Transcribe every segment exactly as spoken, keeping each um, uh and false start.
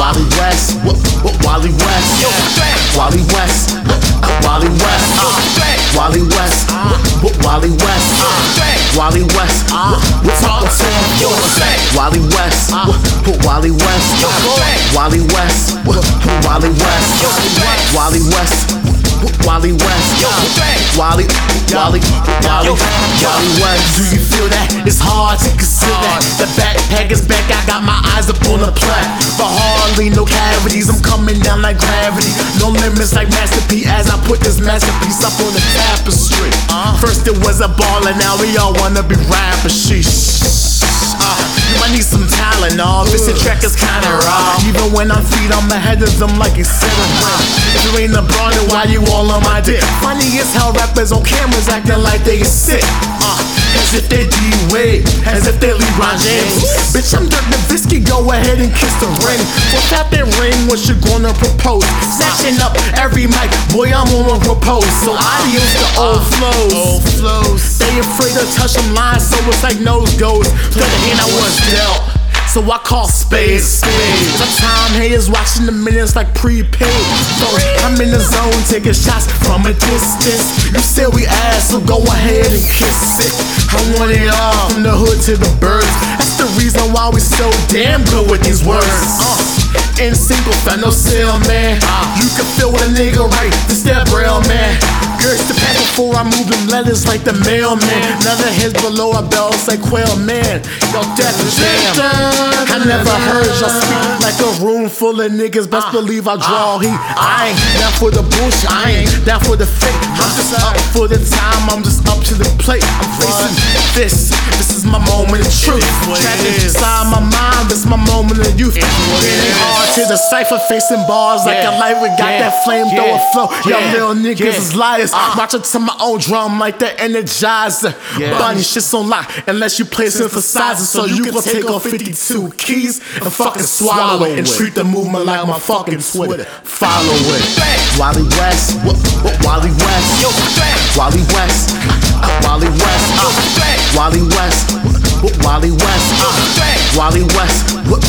Wally West, Wally West, Wally West, Wally West, Wally West, Wally West, Wally West, we're talking to him. Wally West, Wally West, Wally West, Wally West, Wally West, Wally West, Wally, Wally, Wally, Wally West. Do you feel that? It's hard to consider. The backpack is back, I got my eyes up on the plaque. But hardly no cavities, I'm coming down like gravity. No limits like Master P as I put this masterpiece up on the tapestry. First it was a ball and now we all wanna be rappers. Sheesh. Uh, you might need some talent, no. This track is kinda raw. Even when I'm feet, I'm ahead of them like it's cinema. If you ain't a broad, then why you all on my dick? Funny as how rappers on cameras acting like they is sick. Uh, as if they D-Wade, as if they LeBron James. Bitch, I'm Dirk Nowitzki, go ahead and kiss the ring. Without that ring, what you gonna propose? Snatching up every mic, boy, I'm on a propose. So adios to old flows. Old flows. They afraid to touch them lines, so it's like nose goes. To the hand I was dealt, so I call spades spades. Sometimes haters watching the minutes like prepaid. So I'm in the zone taking shots from a distance. You say we ass, so go ahead and kiss it. I want it all, from the hood to the birds. That's the reason why we so damn good with these words. Uh, in single fan, no sale, man. You can feel what a nigga write, this that real man. Girls the pack before I move them letters like the mailman. Another heads below our belts like quail man. Yo, that's jam. I never heard y'all speak like a room full of niggas. Best believe I draw heat. I ain't down for the bullshit, I ain't down for the fake. I'm just up for the time, I'm just up to the plate. I'm facing this, this is my moment of truth. Trapped inside my mind, this is my moment of youth. It ain't hard to decipher, facing bars like a light. We got that flamethrower flow. Y'all little niggas is liars. Marching to my own drum like the Energizer. Bunny shit's on lock unless you play synthesizer. So you can take off fifty-two keys and fucking swallow it. And treat the movement like my fucking Twitter. Follow it. Wally West, Wally West, Wally West, Wally West, Wally West, Wally West, Wally West, Wally West,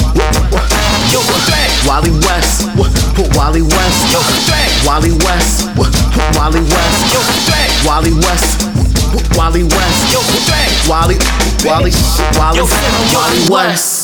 Wally West, Wally West, Wally West, Wally West, Wally West, Wally, Wally, Wally, Wally West.